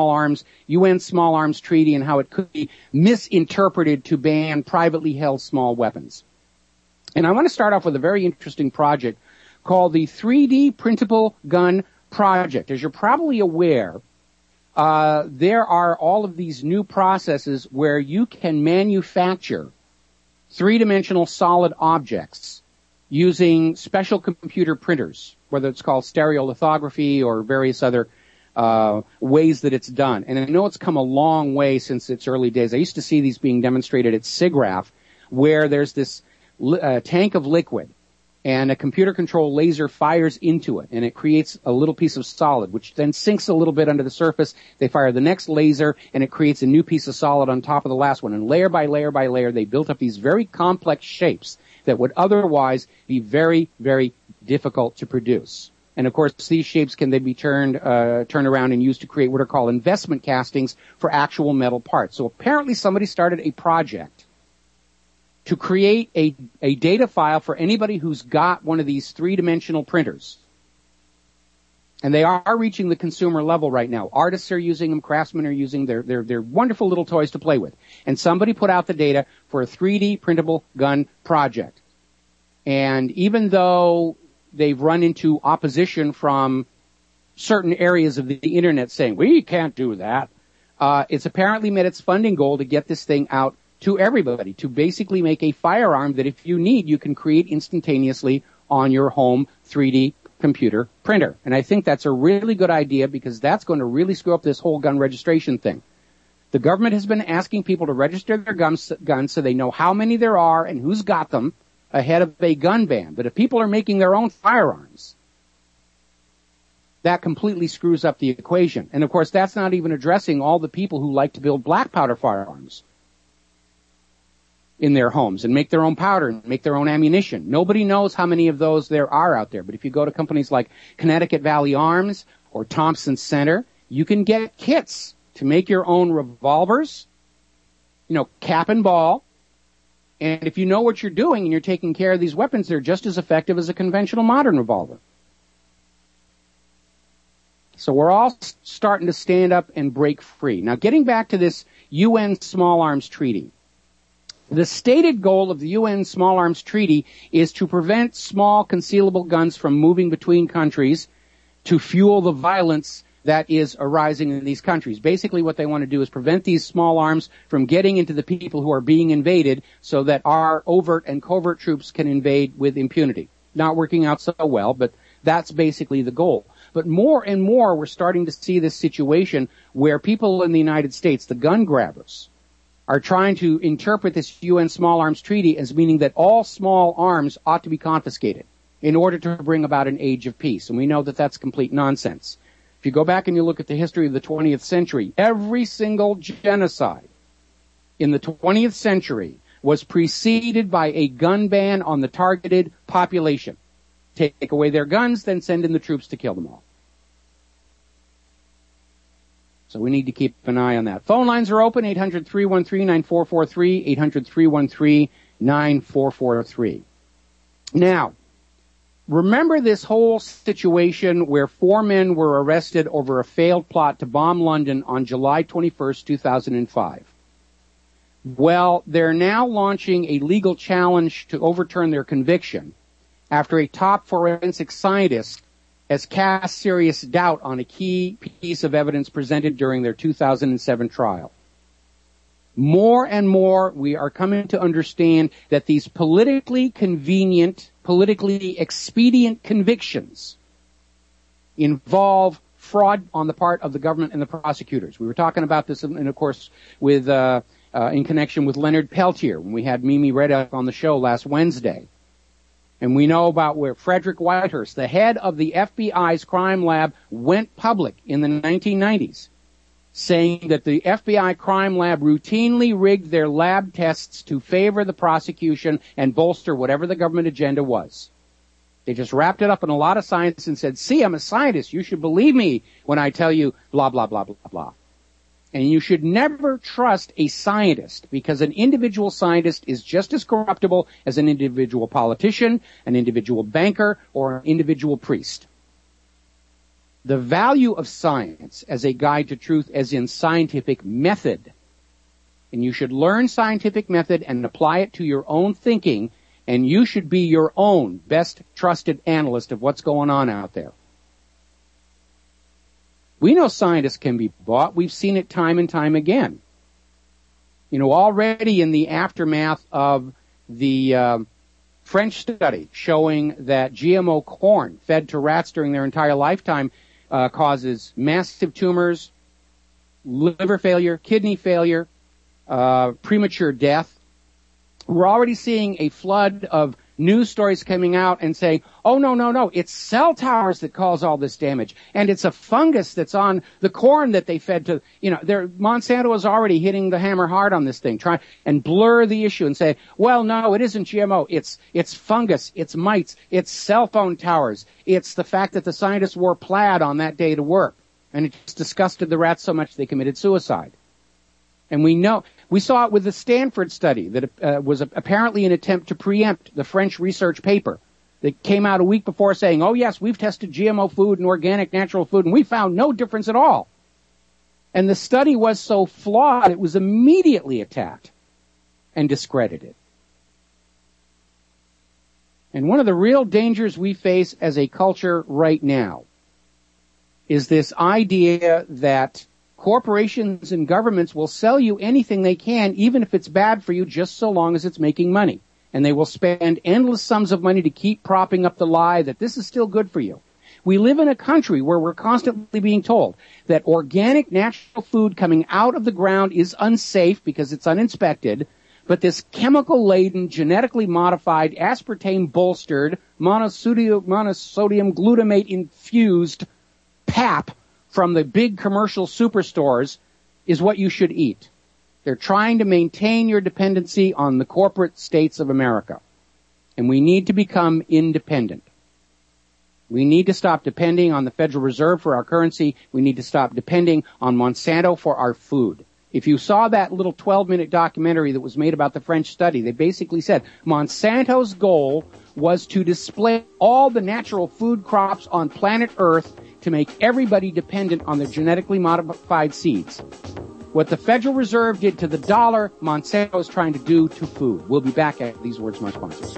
UN Small Arms Treaty and how it could be misinterpreted to ban privately held small weapons. And I want to start off with a very interesting project called the 3D Printable Gun Project. As you're probably aware, there are all of these new processes where you can manufacture three-dimensional solid objects using special computer printers, whether it's called stereolithography or various other ways that it's done. And I know it's come a long way since its early days. I used to see these being demonstrated at SIGGRAPH, where there's this tank of liquid, and a computer-controlled laser fires into it, and it creates a little piece of solid, which then sinks a little bit under the surface. They fire the next laser, and it creates a new piece of solid on top of the last one. And layer by layer by layer, they built up these very complex shapes that would otherwise be very, very difficult to produce. And of course, these shapes can then be turned around and used to create what are called investment castings for actual metal parts. So apparently somebody started a project to create a data file for anybody who's got one of these three-dimensional printers. And they are reaching the consumer level right now. Artists are using them, craftsmen are using them. They're wonderful little toys to play with. And somebody put out the data for a 3D printable gun project. And even though they've run into opposition from certain areas of the internet saying, we can't do that, it's apparently met its funding goal to get this thing out to everybody, to basically make a firearm that if you need, you can create instantaneously on your home 3D computer printer. And I think that's a really good idea because that's going to really screw up this whole gun registration thing. The government has been asking people to register their guns so they know how many there are and who's got them ahead of a gun ban. But if people are making their own firearms, that completely screws up the equation. And of course, that's not even addressing all the people who like to build black powder firearms in their homes and make their own powder and make their own ammunition. Nobody knows how many of those there are out there. But if you go to companies like Connecticut Valley Arms or Thompson Center, you can get kits to make your own revolvers, cap and ball. And if you know what you're doing and you're taking care of these weapons, they're just as effective as a conventional modern revolver. So we're all starting to stand up and break free. Now, getting back to this UN Small Arms Treaty. The stated goal of the UN Small Arms Treaty is to prevent small concealable guns from moving between countries to fuel the violence that is arising in these countries. Basically, what they want to do is prevent these small arms from getting into the people who are being invaded so that our overt and covert troops can invade with impunity. Not working out so well, but that's basically the goal. But more and more, we're starting to see this situation where people in the United States, the gun grabbers, are trying to interpret this UN Small Arms Treaty as meaning that all small arms ought to be confiscated in order to bring about an age of peace. And we know that that's complete nonsense. If you go back and you look at the history of the 20th century, every single genocide in the 20th century was preceded by a gun ban on the targeted population. Take away their guns, then send in the troops to kill them all. So we need to keep an eye on that. Phone lines are open, 800-313-9443, 800-313-9443. Now, remember this whole situation where 4 men were arrested over a failed plot to bomb London on July 21st, 2005. Well, they're now launching a legal challenge to overturn their conviction after a top forensic scientist has cast serious doubt on a key piece of evidence presented during their 2007 trial. More and more, we are coming to understand that these politically convenient, politically expedient convictions involve fraud on the part of the government and the prosecutors. We were talking about this, and of course, with in connection with Leonard Peltier when we had Mimi Reddock on the show last Wednesday. And we know about where Frederick Whitehurst, the head of the FBI's crime lab, went public in the 1990s, saying that the FBI crime lab routinely rigged their lab tests to favor the prosecution and bolster whatever the government agenda was. They just wrapped it up in a lot of science and said, see, I'm a scientist. You should believe me when I tell you blah, blah, blah, blah, blah. And you should never trust a scientist, because an individual scientist is just as corruptible as an individual politician, an individual banker, or an individual priest. The value of science as a guide to truth, as in scientific method, and you should learn scientific method and apply it to your own thinking, and you should be your own best trusted analyst of what's going on out there. We know scientists can be bought. We've seen it time and time again. Already in the aftermath of the French study showing that GMO corn fed to rats during their entire lifetime causes massive tumors, liver failure, kidney failure, premature death. We're already seeing a flood of news stories coming out and saying, oh, no, it's cell towers that cause all this damage. And it's a fungus that's on the corn that they fed to, Monsanto is already hitting the hammer hard on this thing, trying and blur the issue and say, well, no, it isn't GMO. It's fungus, it's mites, it's cell phone towers. It's the fact that the scientists wore plaid on that day to work. And it just disgusted the rats so much they committed suicide. And we saw it with the Stanford study that was apparently an attempt to preempt the French research paper that came out a week before saying, oh yes, we've tested GMO food and organic natural food and we found no difference at all. And the study was so flawed, it was immediately attacked and discredited. And one of the real dangers we face as a culture right now is this idea that corporations and governments will sell you anything they can, even if it's bad for you, just so long as it's making money. And they will spend endless sums of money to keep propping up the lie that this is still good for you. We live in a country where we're constantly being told that organic natural food coming out of the ground is unsafe because it's uninspected, but this chemical-laden, genetically modified, aspartame-bolstered, monosodium glutamate-infused pap from the big commercial superstores is what you should eat. They're trying to maintain your dependency on the corporate states of America. And we need to become independent. We need to stop depending on the Federal Reserve for our currency. We need to stop depending on Monsanto for our food. If you saw that little 12-minute documentary that was made about the French study, they basically said Monsanto's goal was to display all the natural food crops on planet Earth to make everybody dependent on their genetically modified seeds. What the Federal Reserve did to the dollar, Monsanto is trying to do to food. We'll be back after these words from our sponsors.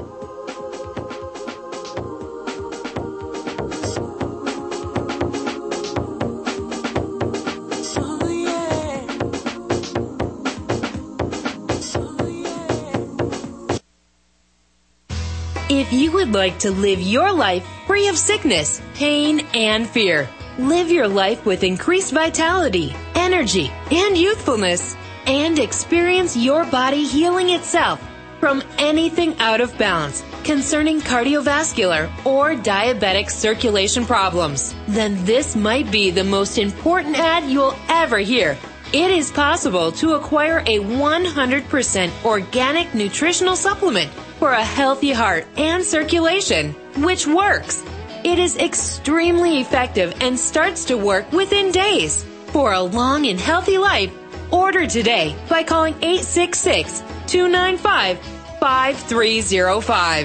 If you would like to live your life free of sickness, pain, and fear, live your life with increased vitality, energy, and youthfulness, and experience your body healing itself from anything out of balance concerning cardiovascular or diabetic circulation problems, then this might be the most important ad you'll ever hear. It is possible to acquire a 100% organic nutritional supplement for a healthy heart and circulation, which works. It is extremely effective and starts to work within days. For a long and healthy life, order today by calling 866-295-5305.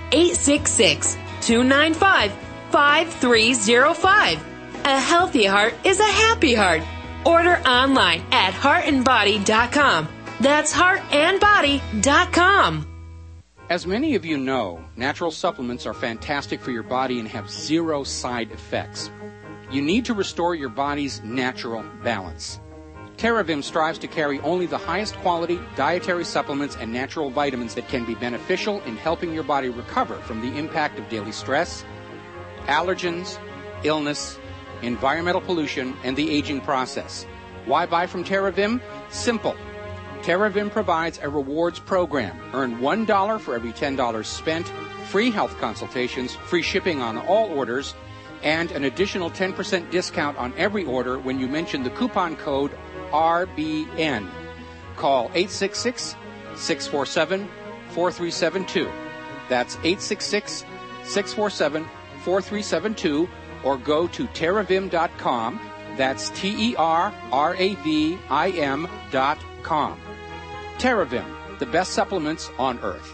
866-295-5305. A healthy heart is a happy heart. Order online at heartandbody.com. That's heartandbody.com. As many of you know, natural supplements are fantastic for your body and have zero side effects. You need to restore your body's natural balance. TerraVim strives to carry only the highest quality dietary supplements and natural vitamins that can be beneficial in helping your body recover from the impact of daily stress, allergens, illness, environmental pollution, and the aging process. Why buy from TerraVim? Simple. TerraVim provides a rewards program. Earn $1 for every $10 spent, free health consultations, free shipping on all orders, and an additional 10% discount on every order when you mention the coupon code RBN. Call 866-647-4372. That's 866-647-4372, or go to TerraVim.com. That's TerraVim.com. TerraVim, the best supplements on Earth.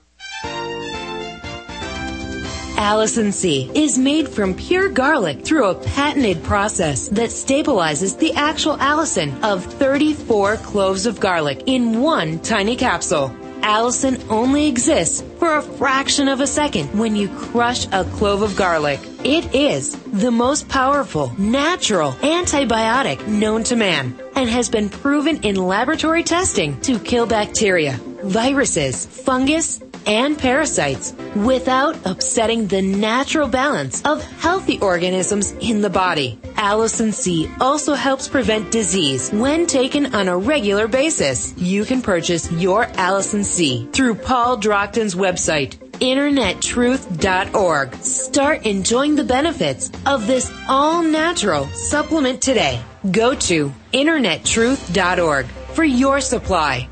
Allicin C is made from pure garlic through a patented process that stabilizes the actual allicin of 34 cloves of garlic in one tiny capsule. Allicin only exists for a fraction of a second when you crush a clove of garlic. It is the most powerful, natural antibiotic known to man and has been proven in laboratory testing to kill bacteria, viruses, fungus, and parasites without upsetting the natural balance of healthy organisms in the body. Allicin C also helps prevent disease when taken on a regular basis. You can purchase your Allicin C through Paul Drockton's website, internettruth.org. Start enjoying the benefits of this all-natural supplement today. Go to internettruth.org for your supply.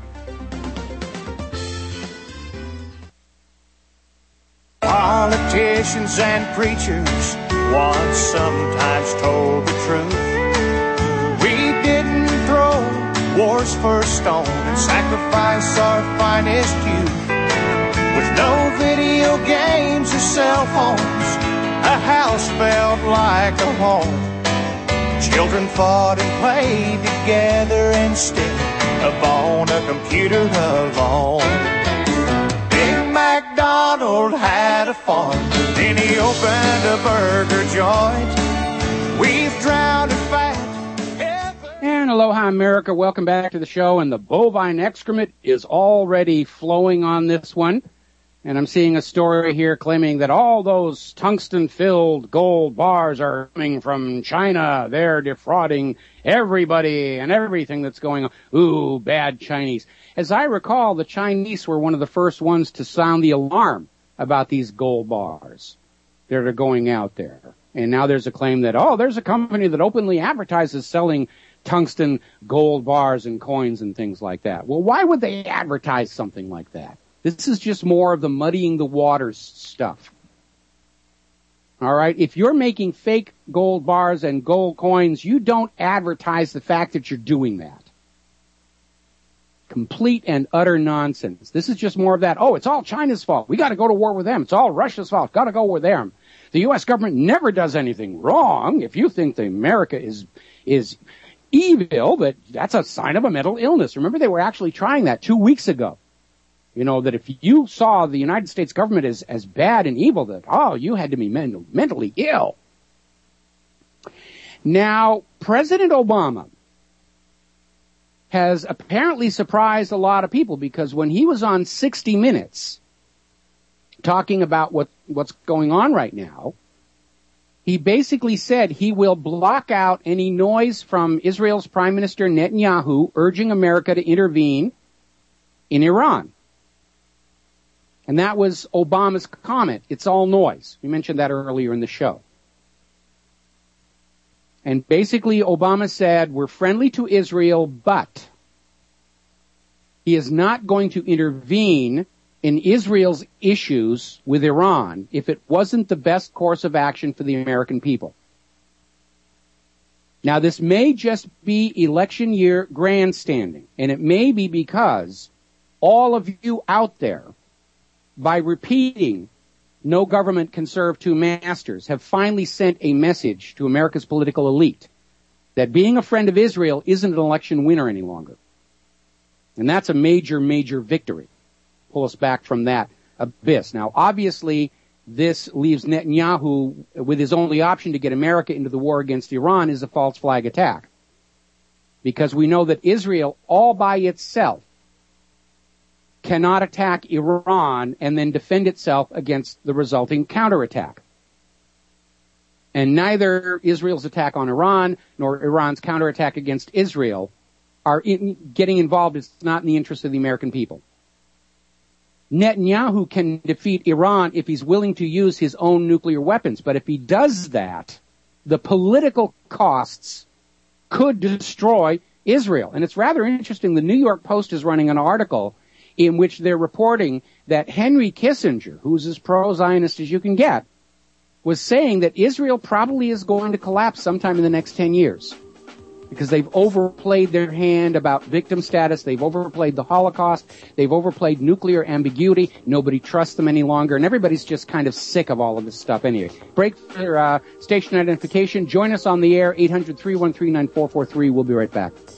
Politicians and preachers once sometimes told the truth. We didn't throw war's first stone and sacrifice our finest youth. With no video games or cell phones, a house felt like a home. Children fought and played together instead of on a computer alone. MacDonald had a farm, then he opened a burger joint. We've drowned in fat. And aloha, America. Welcome back to the show. And the bovine excrement is already flowing on this one. And I'm seeing a story here claiming that all those tungsten-filled gold bars are coming from China. They're defrauding everybody and everything that's going on. Ooh, bad Chinese. As I recall, the Chinese were one of the first ones to sound the alarm about these gold bars that are going out there. And now there's a claim that, there's a company that openly advertises selling tungsten gold bars and coins and things like that. Well, why would they advertise something like that? This is just more of the muddying the waters stuff. All right? If you're making fake gold bars and gold coins, you don't advertise the fact that you're doing that. Complete and utter nonsense. This is just more of that, it's all China's fault. We got to go to war with them. It's all Russia's fault. Got to go with them. The U.S. government never does anything wrong. If you think that America is evil, that's a sign of a mental illness. Remember, they were actually trying that 2 weeks ago. You know, that if you saw the United States government as bad and evil, that, you had to be mentally ill. Now, President Obama has apparently surprised a lot of people, because when he was on 60 Minutes talking about what's going on right now, he basically said he will block out any noise from Israel's Prime Minister Netanyahu urging America to intervene in Iran. And that was Obama's comment. It's all noise. We mentioned that earlier in the show. And basically Obama said, we're friendly to Israel, but he is not going to intervene in Israel's issues with Iran if it wasn't the best course of action for the American people. Now, this may just be election year grandstanding, and it may be because all of you out there, by repeating no government can serve two masters, have finally sent a message to America's political elite that being a friend of Israel isn't an election winner any longer. And that's a major, major victory. Pull us back from that abyss. Now, obviously, this leaves Netanyahu with his only option to get America into the war against Iran is a false flag attack. Because we know that Israel, all by itself, cannot attack Iran and then defend itself against the resulting counterattack. And neither Israel's attack on Iran nor Iran's counterattack against Israel are getting involved. It's not in the interest of the American people. Netanyahu can defeat Iran if he's willing to use his own nuclear weapons. But if he does that, the political costs could destroy Israel. And it's rather interesting. The New York Post is running an article in which they're reporting that Henry Kissinger, who's as pro-Zionist as you can get, was saying that Israel probably is going to collapse sometime in the next 10 years. Because they've overplayed their hand about victim status. They've overplayed the Holocaust. They've overplayed nuclear ambiguity. Nobody trusts them any longer. And everybody's just kind of sick of all of this stuff anyway. Break for station identification. Join us on the air, 800-313-9443. We'll be right back.